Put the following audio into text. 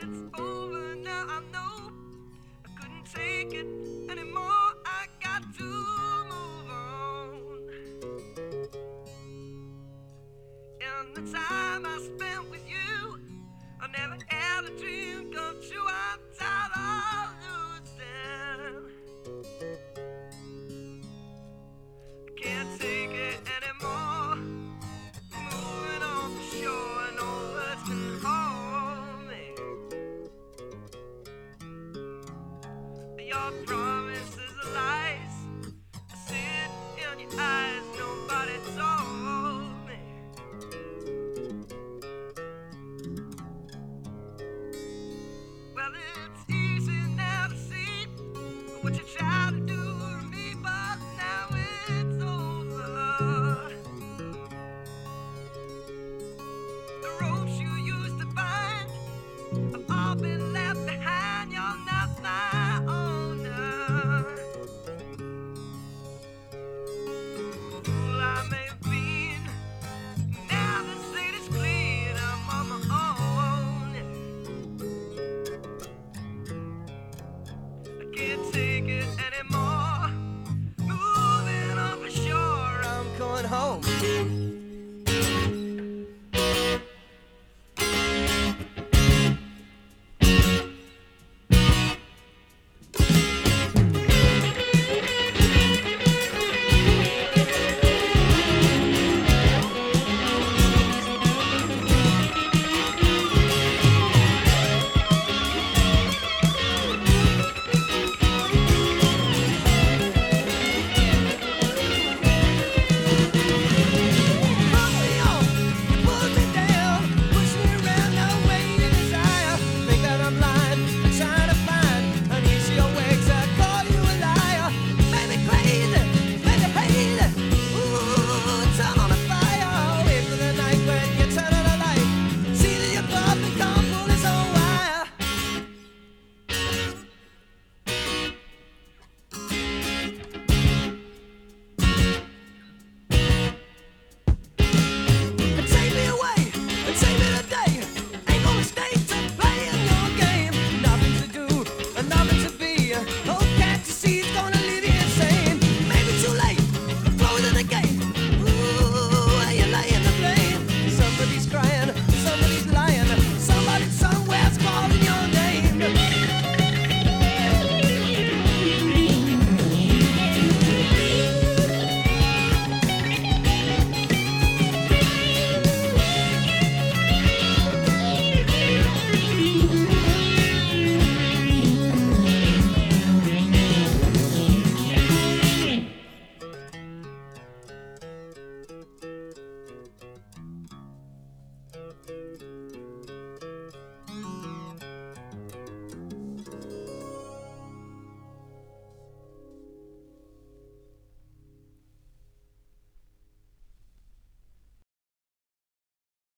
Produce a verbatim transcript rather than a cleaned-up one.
it's over now. I know I couldn't take it anymore. I got to move on. And the time I spent with you, I never had a dream come true. I'm tired of losing. I can't take it anymore. Moving on the shore, and all words can hold me. Your promises are lies. I see it in your eyes. Nobody told me. Well, it's easy now to see what you try to do to me, but now it's over. The ropes you used to bind have all been left behind. You're not my owner. Fool I may have been. Now the slate is clean. I'm on my own. I can't take it anymore. Moving off the shore, I'm going home.